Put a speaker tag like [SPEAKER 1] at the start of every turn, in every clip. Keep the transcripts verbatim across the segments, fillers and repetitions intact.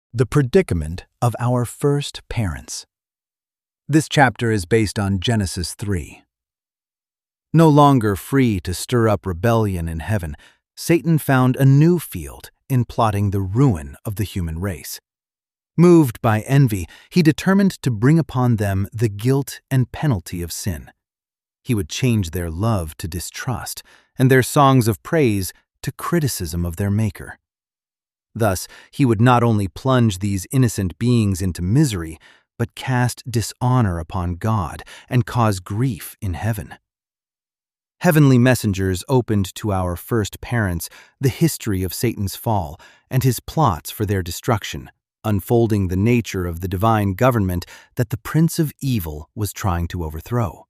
[SPEAKER 1] The predicament of our first parents. This chapter is based on Genesis three. No longer free to stir up rebellion in heaven, Satan found a new field in plotting the ruin of the human race. Moved by envy, he determined to bring upon them the guilt and penalty of sin. He would change their love to distrust and their songs of praise to criticism of their Maker. Thus, he would not only plunge these innocent beings into misery, but cast dishonor upon God and cause grief in heaven. Heavenly messengers opened to our first parents the history of Satan's fall and his plots for their destruction, unfolding the nature of the divine government that the Prince of Evil was trying to overthrow.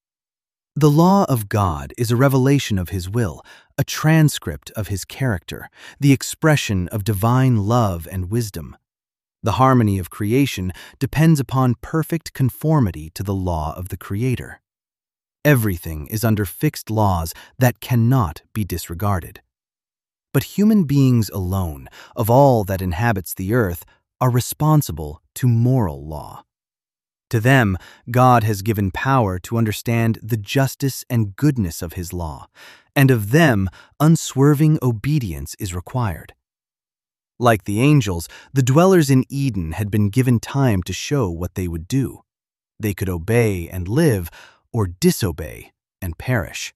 [SPEAKER 1] The law of God is a revelation of His will, a transcript of His character, the expression of divine love and wisdom. The harmony of creation depends upon perfect conformity to the law of the Creator. Everything is under fixed laws that cannot be disregarded. But human beings alone, of all that inhabits the earth, are responsible to moral law. To them, God has given power to understand the justice and goodness of His law, and of them, unswerving obedience is required. Like the angels, the dwellers in Eden had been given time to show what they would do. They could obey and live, or disobey and perish.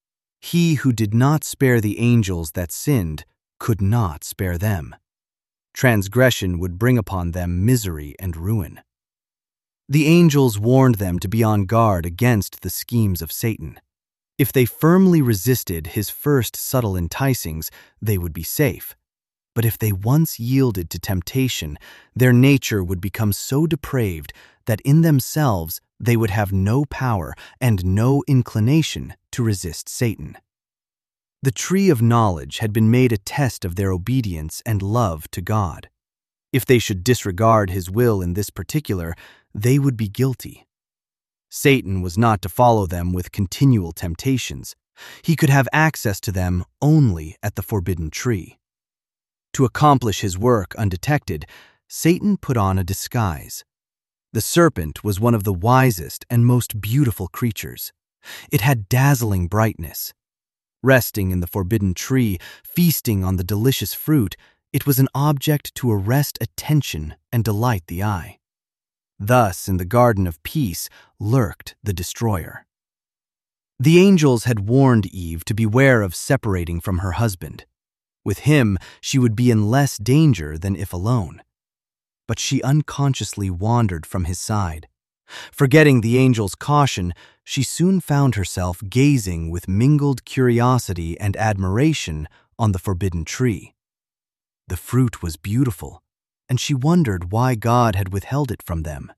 [SPEAKER 1] He who did not spare the angels that sinned could not spare them. Transgression would bring upon them misery and ruin. The angels warned them to be on guard against the schemes of Satan. If they firmly resisted his first subtle enticings, they would be safe. But if they once yielded to temptation, their nature would become so depraved that in themselves they would have no power and no inclination to resist Satan. The tree of knowledge had been made a test of their obedience and love to God. If they should disregard His will in this particular, they would be guilty. Satan was not to follow them with continual temptations. He could have access to them only at the forbidden tree. To accomplish his work undetected, Satan put on a disguise. The serpent was one of the wisest and most beautiful creatures. It had dazzling brightness. Resting in the forbidden tree, feasting on the delicious fruit, it was an object to arrest attention and delight the eye. Thus, in the Garden of Peace, lurked the destroyer. The angels had warned Eve to beware of separating from her husband. With him, she would be in less danger than if alone. But she unconsciously wandered from his side. Forgetting the angel's caution, she soon found herself gazing with mingled curiosity and admiration on the forbidden tree. The fruit was beautiful, and she wondered why God had withheld it from them.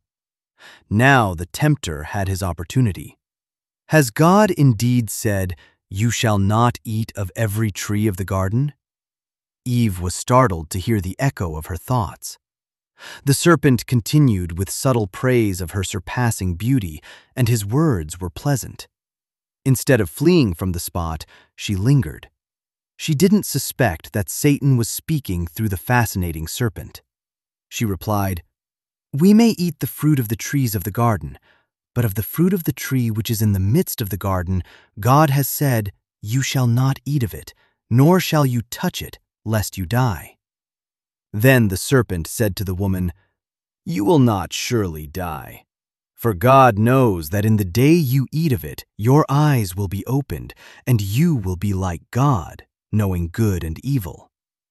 [SPEAKER 1] Now the tempter had his opportunity. Has God indeed said, "You shall not eat of every tree of the garden"? Eve was startled to hear the echo of her thoughts. The serpent continued with subtle praise of her surpassing beauty, and his words were pleasant. Instead of fleeing from the spot, she lingered. She didn't suspect that Satan was speaking through the fascinating serpent. She replied, "We may eat the fruit of the trees of the garden, but of the fruit of the tree which is in the midst of the garden, God has said, 'You shall not eat of it, nor shall you touch it, lest you die.'" Then the serpent said to the woman, "You will not surely die. For God knows that in the day you eat of it, your eyes will be opened, and you will be like God, knowing good and evil."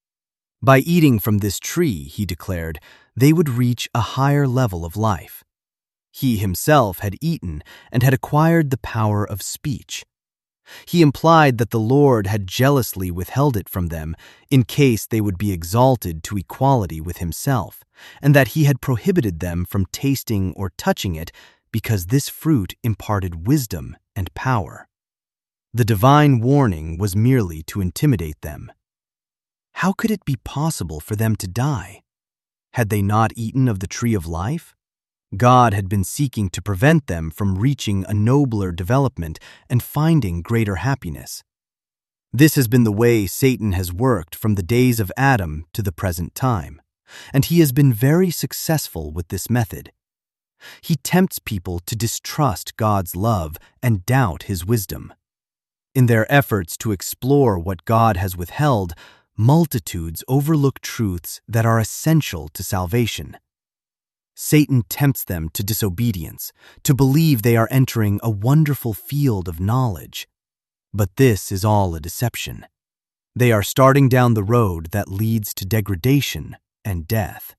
[SPEAKER 1] By eating from this tree, he declared, they would reach a higher level of life. He himself had eaten and had acquired the power of speech. He implied that the Lord had jealously withheld it from them in case they would be exalted to equality with himself, and that he had prohibited them from tasting or touching it because this fruit imparted wisdom and power. The divine warning was merely to intimidate them. How could it be possible for them to die? Had they not eaten of the tree of life? God had been seeking to prevent them from reaching a nobler development and finding greater happiness. This has been the way Satan has worked from the days of Adam to the present time. and he has been very successful with this method. He tempts people to distrust God's love and doubt his wisdom. In their efforts to explore what God has withheld, multitudes overlook truths that are essential to salvation. Satan tempts them to disobedience, to believe they are entering a wonderful field of knowledge. But this is all a deception. They are starting down the road that leads to degradation and death.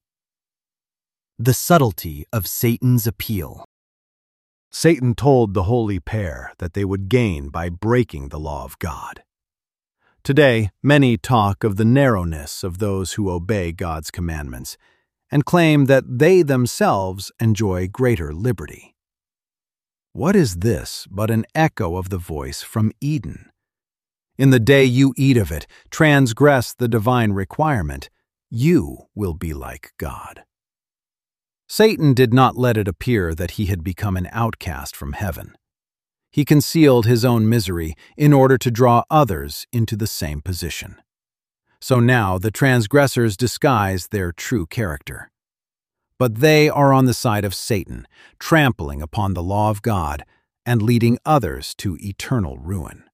[SPEAKER 1] The subtlety of Satan's appeal.
[SPEAKER 2] Satan told the holy pair that they would gain by breaking the law of God. Today, many talk of the narrowness of those who obey God's commandments and claim that they themselves enjoy greater liberty. What is this but an echo of the voice from Eden? In the day you eat of it, transgress the divine requirement, you will be like God. Satan did not let it appear that he had become an outcast from heaven. He concealed his own misery in order to draw others into the same position. So now the transgressors disguise their true character. But they are on the side of Satan, trampling upon the law of God and leading others to eternal ruin.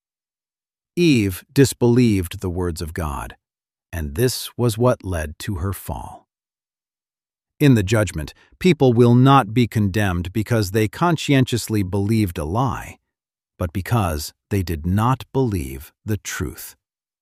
[SPEAKER 2] Eve disbelieved the words of God, and this was what led to her fall. In the judgment, people will not be condemned because they conscientiously believed a lie, but because they did not believe the truth.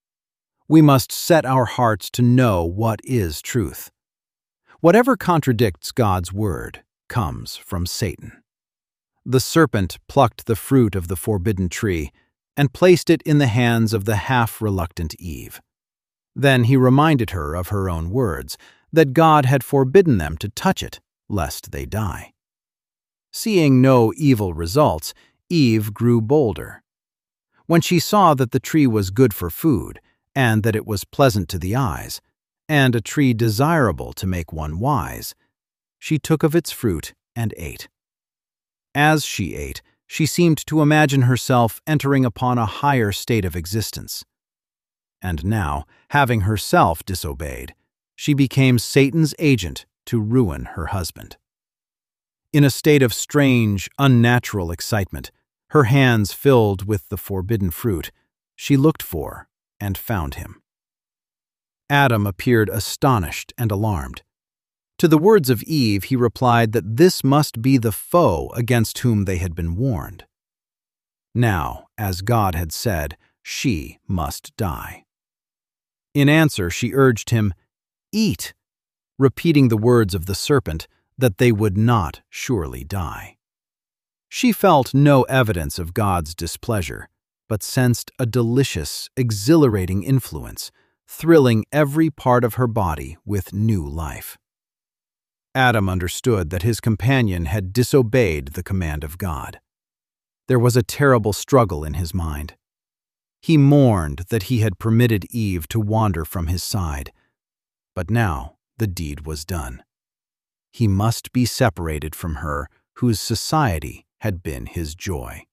[SPEAKER 2] We must set our hearts to know what is truth. Whatever contradicts God's word comes from Satan. The serpent plucked the fruit of the forbidden tree and placed it in the hands of the half-reluctant Eve. Then he reminded her of her own words, that God had forbidden them to touch it, lest they die. Seeing no evil results, Eve grew bolder. When she saw that the tree was good for food, and that it was pleasant to the eyes, and a tree desirable to make one wise, she took of its fruit and ate. As she ate, she seemed to imagine herself entering upon a higher state of existence. And now, having herself disobeyed, she became Satan's agent to ruin her husband. In a state of strange, unnatural excitement, her hands filled with the forbidden fruit, she looked for and found him. Adam appeared astonished and alarmed. To the words of Eve, he replied that this must be the foe against whom they had been warned. Now, as God had said, she must die. In answer, she urged him, "Eat," repeating the words of the serpent, that they would not surely die. She felt no evidence of God's displeasure, but sensed a delicious, exhilarating influence, thrilling every part of her body with new life. Adam understood that his companion had disobeyed the command of God. There was a terrible struggle in his mind. He mourned that he had permitted Eve to wander from his side. But now the deed was done. He must be separated from her whose society had been his joy.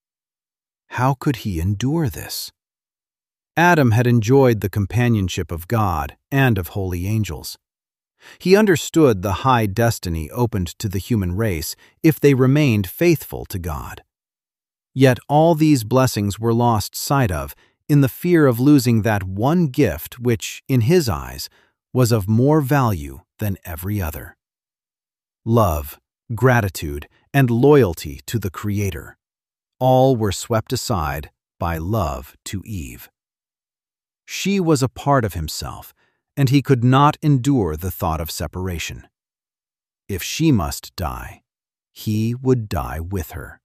[SPEAKER 2] How could he endure this? Adam had enjoyed the companionship of God and of holy angels. He understood the high destiny opened to the human race if they remained faithful to God. Yet all these blessings were lost sight of in the fear of losing that one gift which, in his eyes, was of more value than every other. Love, gratitude, and loyalty to the Creator, all were swept aside by love to Eve. She was a part of himself, and he could not endure the thought of separation. If she must die, he would die with her.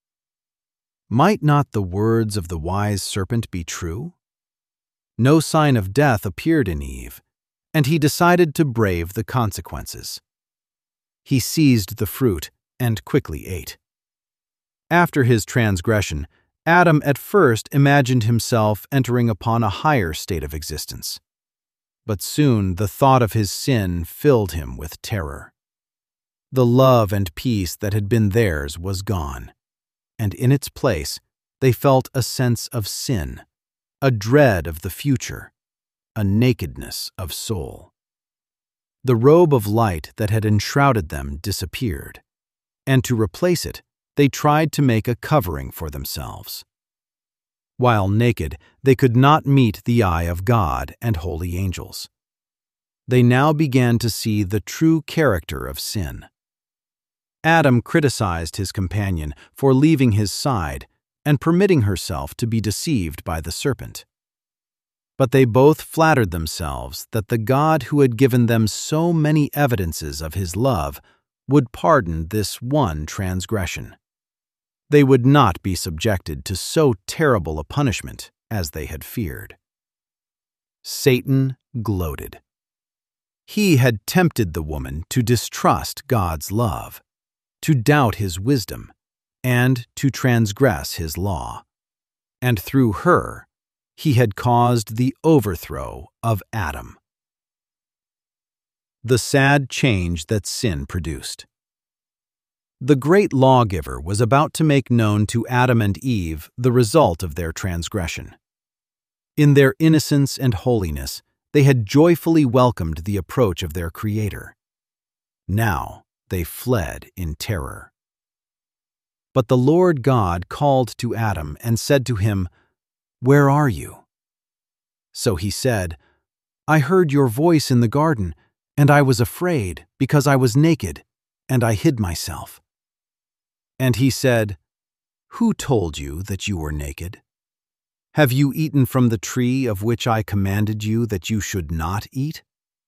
[SPEAKER 2] Might not the words of the wise serpent be true? No sign of death appeared in Eve, and he decided to brave the consequences. He seized the fruit and quickly ate. After his transgression, Adam at first imagined himself entering upon a higher state of existence. But soon the thought of his sin filled him with terror. The love and peace that had been theirs was gone, and in its place they felt a sense of sin, a dread of the future, a nakedness of soul. The robe of light that had enshrouded them disappeared, and to replace it, they tried to make a covering for themselves. While naked, they could not meet the eye of God and holy angels. They now began to see the true character of sin. Adam criticized his companion for leaving his side and permitting herself to be deceived by the serpent. But they both flattered themselves that the God who had given them so many evidences of his love would pardon this one transgression. They would not be subjected to so terrible a punishment as they had feared. Satan gloated. He had tempted the woman to distrust God's love, to doubt his wisdom, and to transgress his law. And through her, he had caused the overthrow of Adam. The sad change that sin produced. The great lawgiver was about to make known to Adam and Eve the result of their transgression. In their innocence and holiness, they had joyfully welcomed the approach of their Creator. Now they fled in terror. But the Lord God called to Adam and said to him, "Where are you?" So he said, "I heard your voice in the garden, and I was afraid because I was naked, and I hid myself." And he said, "Who told you that you were naked? Have you eaten from the tree of which I commanded you that you should not eat?"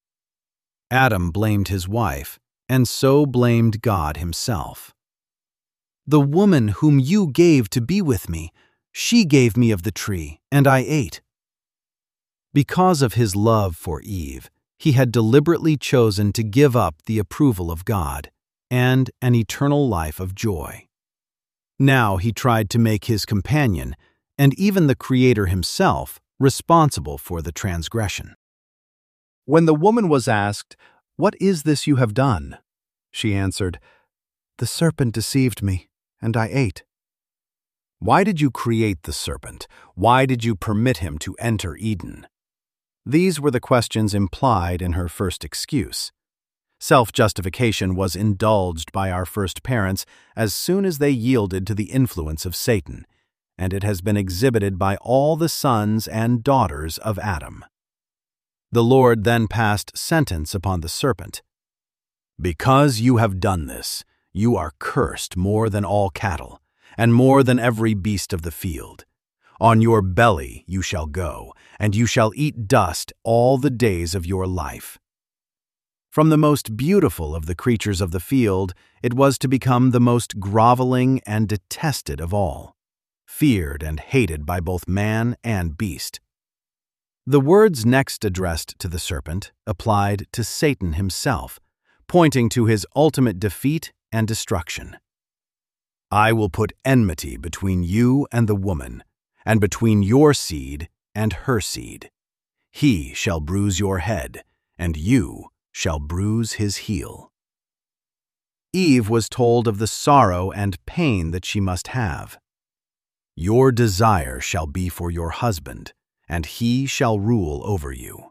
[SPEAKER 2] Adam blamed his wife, and so blamed God himself. "The woman whom you gave to be with me, she gave me of the tree, and I ate." Because of his love for Eve, he had deliberately chosen to give up the approval of God and an eternal life of joy. Now he tried to make his companion, and even the Creator himself, responsible for the transgression. When the woman was asked, "What is this you have done?" she answered, "The serpent deceived me, and I ate." Why did you create the serpent? Why did you permit him to enter Eden? These were the questions implied in her first excuse. Self-justification was indulged by our first parents as soon as they yielded to the influence of Satan, and it has been exhibited by all the sons and daughters of Adam. The Lord then passed sentence upon the serpent. "Because you have done this, you are cursed more than all cattle, and more than every beast of the field. On your belly you shall go, and you shall eat dust all the days of your life." From the most beautiful of the creatures of the field, it was to become the most groveling and detested of all, feared and hated by both man and beast. The words next addressed to the serpent applied to Satan himself, pointing to his ultimate defeat and destruction. "I will put enmity between you and the woman, and between your seed and her seed. He shall bruise your head, and you shall bruise his heel." Eve was told of the sorrow and pain that she must have. "Your desire shall be for your husband, and he shall rule over you."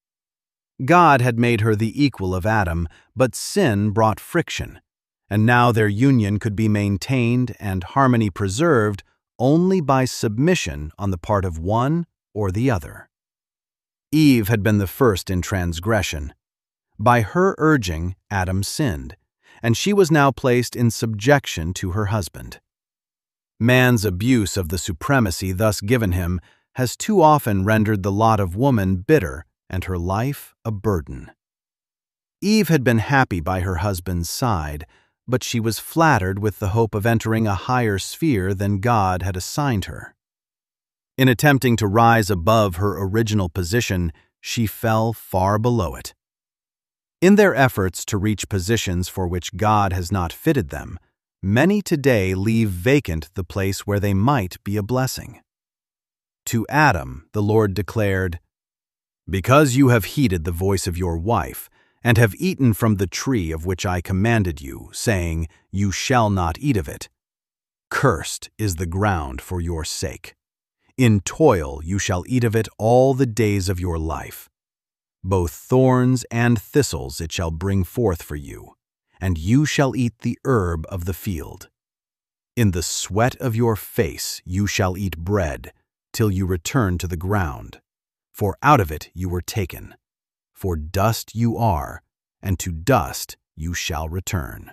[SPEAKER 2] God had made her the equal of Adam, but sin brought friction, and now their union could be maintained and harmony preserved only by submission on the part of one or the other. Eve had been the first in transgression. By her urging, Adam sinned, and she was now placed in subjection to her husband. Man's abuse of the supremacy thus given him has too often rendered the lot of woman bitter and her life a burden. Eve had been happy by her husband's side, but she was flattered with the hope of entering a higher sphere than God had assigned her. In attempting to rise above her original position, she fell far below it. In their efforts to reach positions for which God has not fitted them, many today leave vacant the place where they might be a blessing. To Adam, the Lord declared, "Because you have heeded the voice of your wife, and have eaten from the tree of which I commanded you, saying, 'You shall not eat of it,' cursed is the ground for your sake. In toil you shall eat of it all the days of your life. Both thorns and thistles it shall bring forth for you, and you shall eat the herb of the field. In the sweat of your face you shall eat bread, till you return to the ground. For out of it you were taken. For dust you are, and to dust you shall return.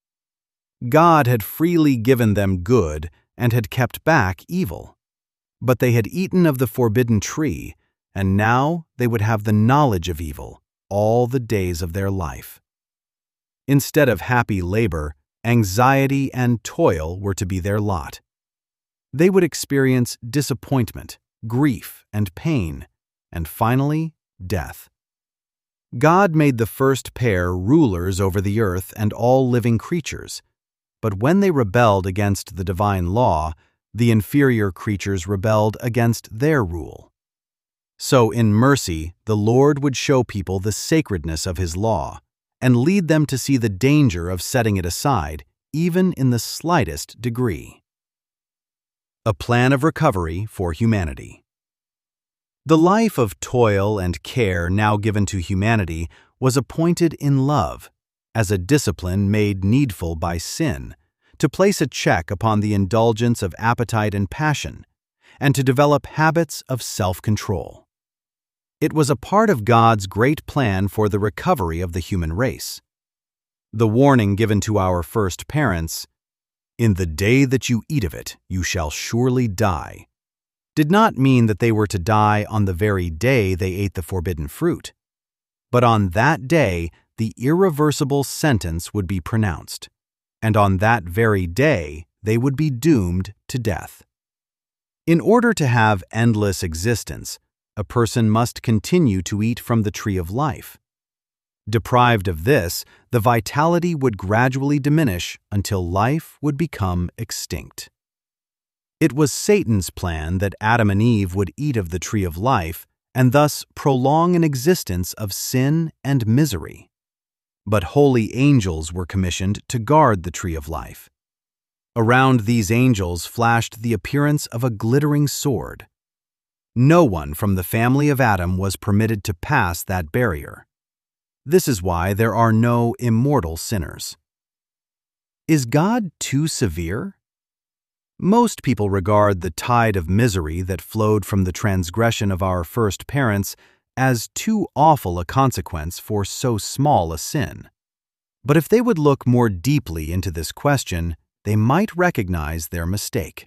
[SPEAKER 2] God had freely given them good and had kept back evil. But they had eaten of the forbidden tree, and now they would have the knowledge of evil all the days of their life. Instead of happy labor, anxiety and toil were to be their lot. They would experience disappointment, grief, and pain, and finally, death. God made the first pair rulers over the earth and all living creatures, but when they rebelled against the divine law, the inferior creatures rebelled against their rule. So in mercy, the Lord would show people the sacredness of His law and lead them to see the danger of setting it aside, even in the slightest degree. A plan of recovery for humanity. The life of toil and care now given to humanity was appointed in love, as a discipline made needful by sin, to place a check upon the indulgence of appetite and passion, and to develop habits of self-control. It was a part of God's great plan for the recovery of the human race. The warning given to our first parents, "In the day that you eat of it, you shall surely die," did not mean that they were to die on the very day they ate the forbidden fruit, but on that day the irreversible sentence would be pronounced, and on that very day they would be doomed to death. In order to have endless existence, a person must continue to eat from the tree of life. Deprived of this, the vitality would gradually diminish until life would become extinct. It was Satan's plan that Adam and Eve would eat of the tree of life and thus prolong an existence of sin and misery. But holy angels were commissioned to guard the tree of life. Around these angels flashed the appearance of a glittering sword. No one from the family of Adam was permitted to pass that barrier. This is why there are no immortal sinners. Is God too severe? Most people regard the tide of misery that flowed from the transgression of our first parents as too awful a consequence for so small a sin. But if they would look more deeply into this question, they might recognize their mistake.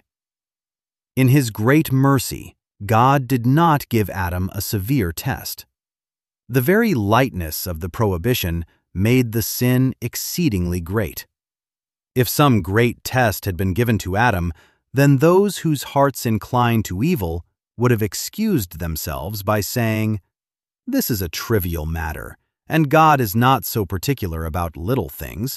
[SPEAKER 2] In His great mercy, God did not give Adam a severe test. The very lightness of the prohibition made the sin exceedingly great. If some great test had been given to Adam, then those whose hearts inclined to evil would have excused themselves by saying, "This is a trivial matter, and God is not so particular about little things."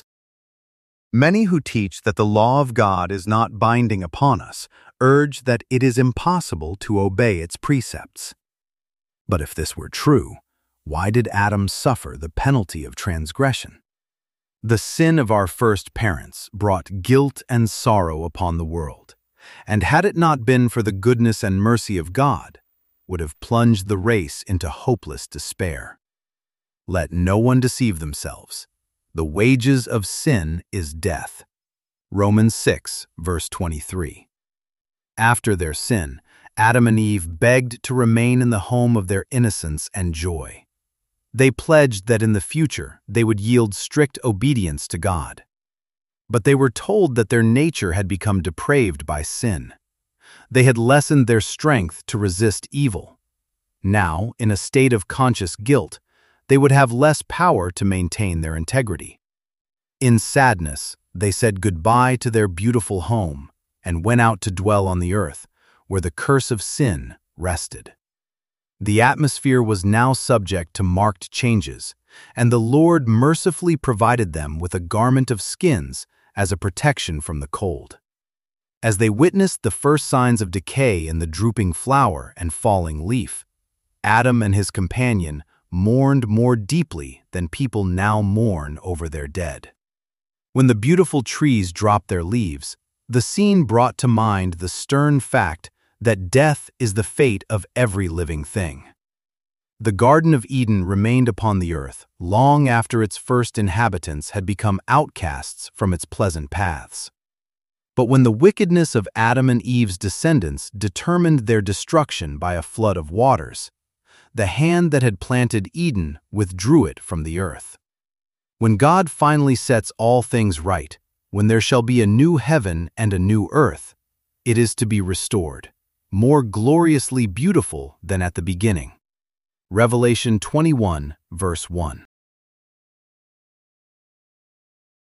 [SPEAKER 2] Many who teach that the law of God is not binding upon us urge that it is impossible to obey its precepts. But if this were true, why did Adam suffer the penalty of transgression? The sin of our first parents brought guilt and sorrow upon the world, and had it not been for the goodness and mercy of God, would have plunged the race into hopeless despair. Let no one deceive themselves. The wages of sin is death. Romans six, verse twenty-three. After their sin, Adam and Eve begged to remain in the home of their innocence and joy. They pledged that in the future they would yield strict obedience to God. But they were told that their nature had become depraved by sin. They had lessened their strength to resist evil. Now, in a state of conscious guilt, they would have less power to maintain their integrity. In sadness, they said goodbye to their beautiful home and went out to dwell on the earth, where the curse of sin rested. The atmosphere was now subject to marked changes, and the Lord mercifully provided them with a garment of skins as a protection from the cold. As they witnessed the first signs of decay in the drooping flower and falling leaf, Adam and his companion mourned more deeply than people now mourn over their dead. When the beautiful trees dropped their leaves, the scene brought to mind the stern fact that death is the fate of every living thing. The Garden of Eden remained upon the earth long after its first inhabitants had become outcasts from its pleasant paths. But when the wickedness of Adam and Eve's descendants determined their destruction by a flood of waters, the hand that had planted Eden withdrew it from the earth. When God finally sets all things right, when there shall be a new heaven and a new earth, it is to be restored, more gloriously beautiful than at the beginning. Revelation twenty-one, verse one.